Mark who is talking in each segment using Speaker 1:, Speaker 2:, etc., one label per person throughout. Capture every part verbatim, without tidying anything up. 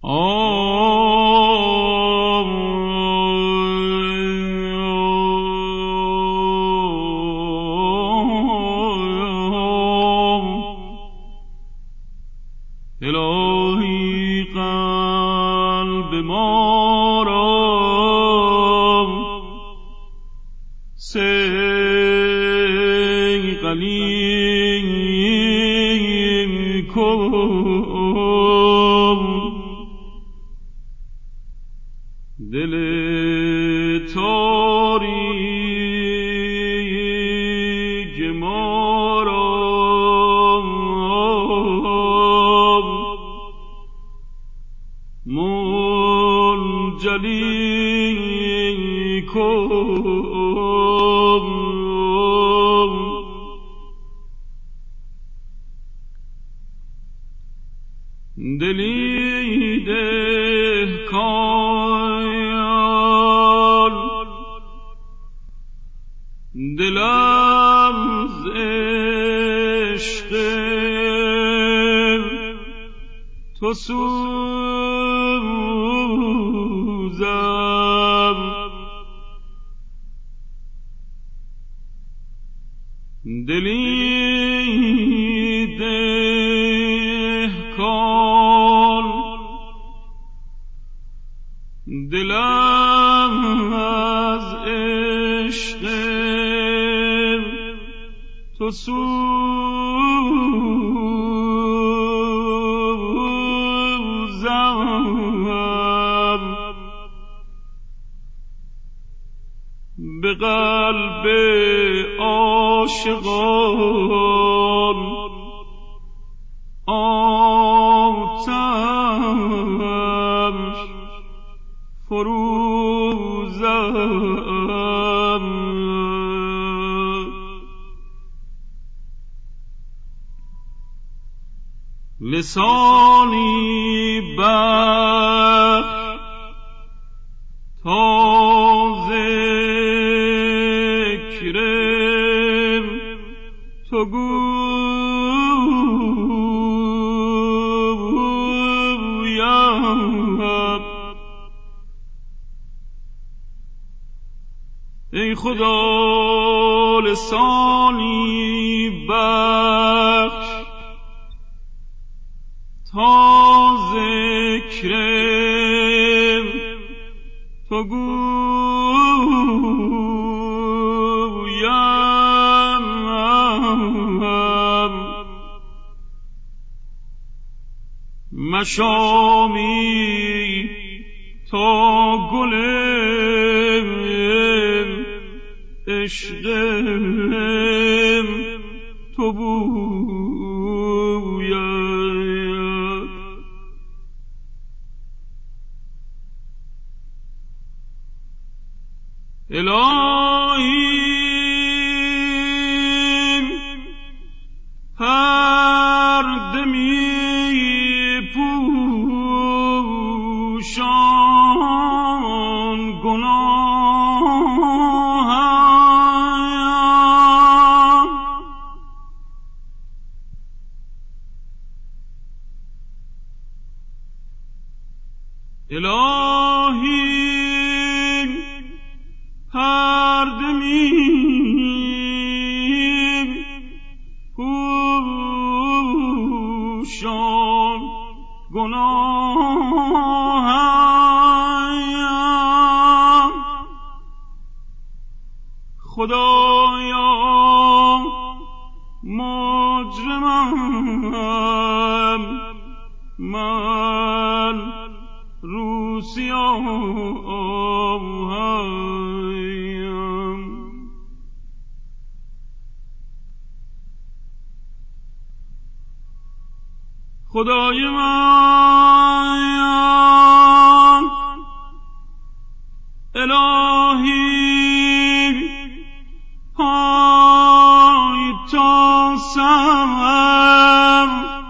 Speaker 1: الهی قلب ما را صیقلی کن، دل تاریک ما را منجلی کن. دلی دهکان دلم ز عشق تو سوزم، دلی دهکان دلم از عشق تو سوزم، به قلب عاشقان آتش فروزم. لسانی بخش تا ذکر تو گویم، ای خدا لسانی بخش تا ذکر تو گویم، مشامی تا گل عشق تو بوید. الهی هر دمی پوشان گناهم، الهی هر دمی پوشان گناهم، خدایا مجرمم من روسیاهم. خدای من الهی پای تا سر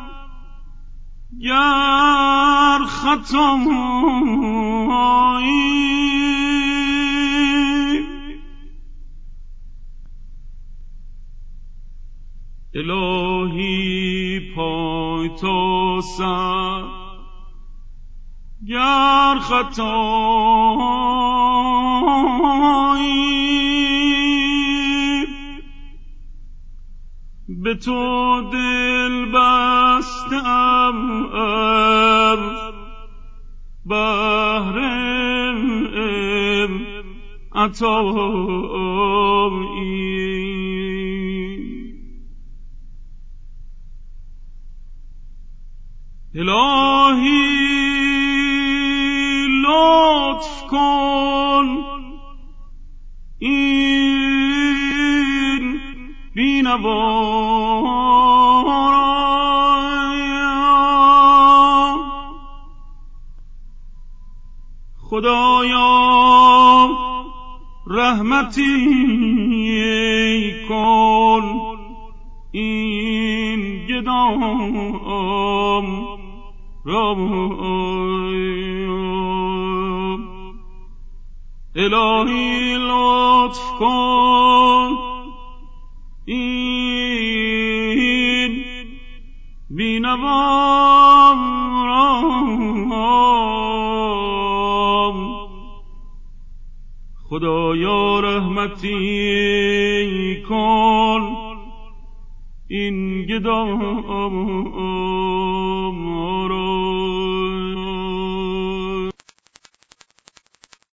Speaker 1: گر خطایی الهی پای تا سر گر خطایی به تو دل بستم بهر عطایی الهی لطف کن این بینوا خدایا رحمتی کن این گدام را الهی لطف کن این بینوا را خدایا رحمتی کن این گدام